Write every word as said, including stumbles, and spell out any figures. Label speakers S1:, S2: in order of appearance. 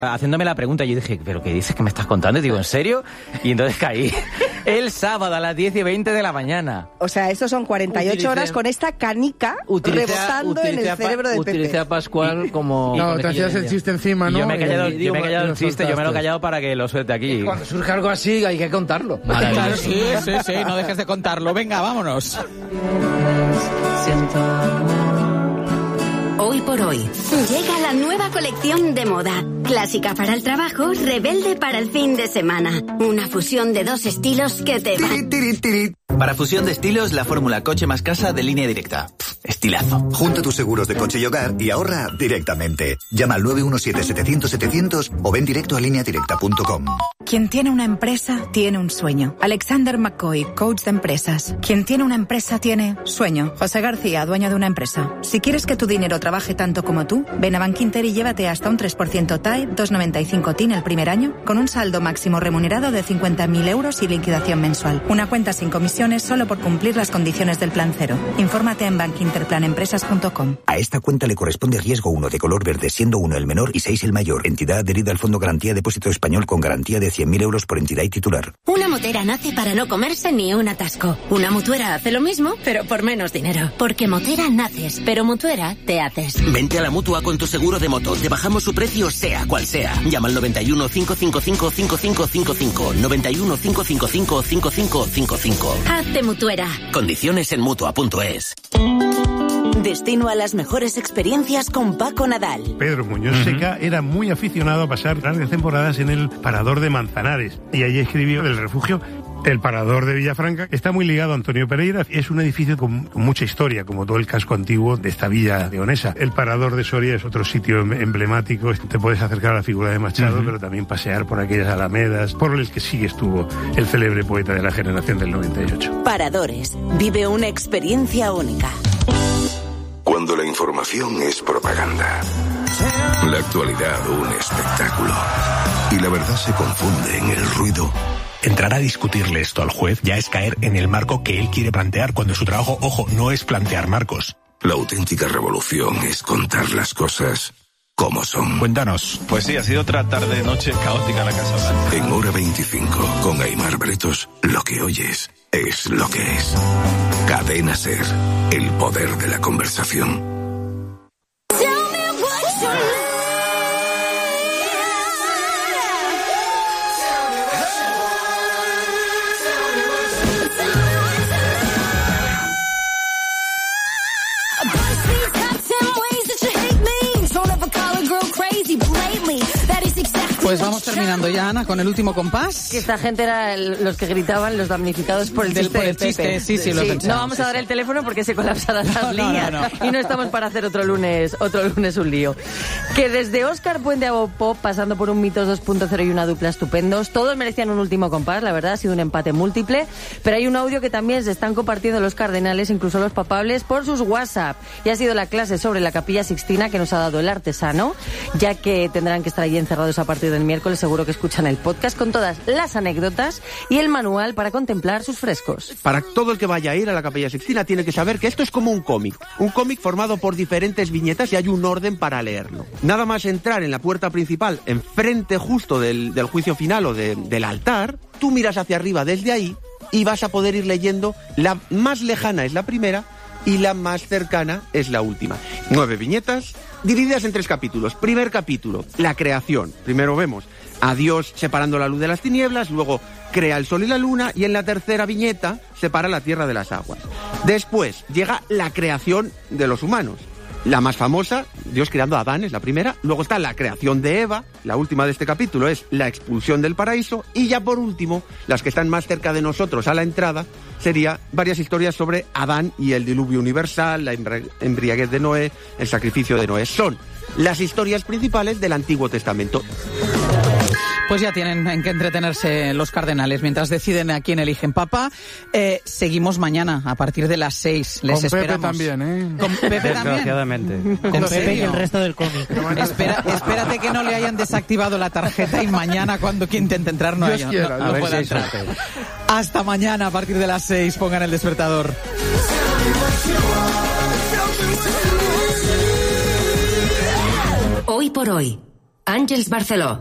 S1: haciéndome la pregunta, yo dije, ¿pero qué dices que me estás contando? Y digo, ¿en serio? Y entonces caí el sábado a las diez y veinte de la mañana.
S2: O sea, estos son cuarenta y ocho utilicé, horas con esta canica utilicé, rebotando utilicé en el cerebro de Pepe.
S3: Utilicé a Pascual como...
S4: No, te hacías el chiste encima, ¿no?
S1: Yo me he callado,
S4: y,
S1: yo me he callado el chiste, yo me lo he callado para que lo suelte aquí.
S3: Y cuando surge algo así hay que contarlo.
S5: Claro, sí, sí, sí, no dejes de contarlo. Venga, vámonos.
S6: Hoy por hoy, llega la nueva colección de moda. Clásica para el trabajo, rebelde para el fin de semana. Una fusión de dos estilos que te van...
S7: Para fusión de estilos, la fórmula coche más casa de Línea Directa. Pff, estilazo.
S8: Junta tus seguros de coche y hogar y ahorra directamente. Llama al nueve uno siete, setecientos, setecientos o ven directo a línea directa punto com.
S9: Quien tiene una empresa, tiene un sueño. Alexander McCoy, coach de empresas. Quien tiene una empresa, tiene sueño. José García, dueño de una empresa. Si quieres que tu dinero trabaje tanto como tú, ven a Bankinter y llévate hasta un tres por ciento T A E, dos coma noventa y cinco T I N el primer año, con un saldo máximo remunerado de cincuenta mil euros y liquidación mensual. Una cuenta sin comisiones solo por cumplir las condiciones del plan cero. Infórmate en bankinterplanempresas punto com.
S10: A esta cuenta le corresponde riesgo uno de color verde, siendo uno el menor y seis el mayor. Entidad adherida al Fondo Garantía Depósito Español con garantía de cien mil euros por entidad y titular.
S6: Una motera nace para no comerse ni un atasco. Una mutuera hace lo mismo, pero por menos dinero. Porque motera naces, pero mutuera te haces.
S11: Vente a la Mutua con tu seguro de moto. Te bajamos su precio sea cual sea. Llama al noventa y uno, cinco cinco cinco, cinco cinco cinco cinco. noventa y uno, cinco cinco cinco, cinco cinco cinco cinco.
S6: Hazte mutuera.
S11: Condiciones en Mutua punto es.
S12: Destino a las mejores experiencias con Paco Nadal.
S13: Pedro Muñoz uh-huh. Seca era muy aficionado a pasar largas temporadas en el Parador de Manzanares y allí escribió El Refugio. El Parador de Villafranca está muy ligado a Antonio Pereira. Es un edificio con, con mucha historia, como todo el casco antiguo de esta villa leonesa. El Parador de Soria es otro sitio emblemático. Te puedes acercar a la figura de Machado, uh-huh. pero también pasear por aquellas alamedas, por el que sí estuvo el célebre poeta de la generación del noventa y ocho.
S12: Paradores. Vive una experiencia única.
S14: Cuando la información es propaganda, la actualidad un espectáculo y la verdad se confunde en el ruido.
S15: Entrar a discutirle esto al juez ya es caer en el marco que él quiere plantear, cuando su trabajo, ojo, no es plantear marcos.
S14: La auténtica revolución es contar las cosas como son.
S15: Cuéntanos.
S16: Pues sí, ha sido otra tarde-noche caótica en la Casa Blanca.
S14: En Hora veinticinco, con Aimar Bretos, lo que oyes es lo que es. Cadena SER, el poder de la conversación.
S5: Pues vamos terminando ya, Ana, con el último compás.
S2: Que esta gente era el, los que gritaban, los damnificados por el
S5: Del,
S2: chiste
S5: por el
S2: de
S5: chiste,
S2: Pepe.
S5: sí, sí, lo
S2: sí,
S5: pensamos.
S2: No vamos
S5: sí,
S2: a dar
S5: sí.
S2: el teléfono porque se colapsarán las
S5: no,
S2: líneas.
S5: No, no, no.
S2: Y no estamos para hacer otro lunes, otro lunes un lío. Que desde Óscar Puente a Bob Pop, pasando por un Mitos dos punto cero y una dupla estupendos, todos merecían un último compás, la verdad, ha sido un empate múltiple. Pero hay un audio que también se están compartiendo los cardenales, incluso los papables, por sus WhatsApp. Y ha sido la clase sobre la Capilla Sixtina que nos ha dado el artesano, ya que tendrán que estar allí encerrados a partir del miércoles, seguro que escuchan el podcast con todas las anécdotas y el manual para contemplar sus frescos.
S17: Para todo el que vaya a ir a la Capilla Sixtina tiene que saber que esto es como un cómic. Un cómic formado por diferentes viñetas y hay un orden para leerlo. Nada más entrar en la puerta principal, enfrente justo del, del juicio final o de, del altar, tú miras hacia arriba desde ahí y vas a poder ir leyendo. La más lejana es la primera y la más cercana es la última. Nueve viñetas divididas en tres capítulos. Primer capítulo, la creación. Primero vemos a Dios separando la luz de las tinieblas, luego crea el sol y la luna, y en la tercera viñeta separa la tierra de las aguas. Después llega la creación de los humanos. La más famosa, Dios creando a Adán, es la primera. Luego está la creación de Eva, la última de este capítulo es la expulsión del paraíso. Y ya por último, las que están más cerca de nosotros a la entrada, sería varias historias sobre Adán y el diluvio universal, la embriaguez de Noé, el sacrificio de Noé. Son las historias principales del Antiguo Testamento.
S5: Pues ya tienen en qué entretenerse los cardenales mientras deciden a quién eligen papa. Eh, seguimos mañana a partir de las seis. Les
S4: Con
S5: esperamos.
S4: Pepe también, ¿eh?
S5: Con Pepe también.
S3: Desgraciadamente. Con Pepe y el resto del cómic.
S5: Espera, espérate que no le hayan desactivado la tarjeta y mañana cuando quien intente entrar no, haya,
S4: quiera,
S5: no, no pueda si entrar. Hasta mañana a partir de las seis. Pongan el despertador.
S6: Hoy por hoy.
S4: Àngels Barceló.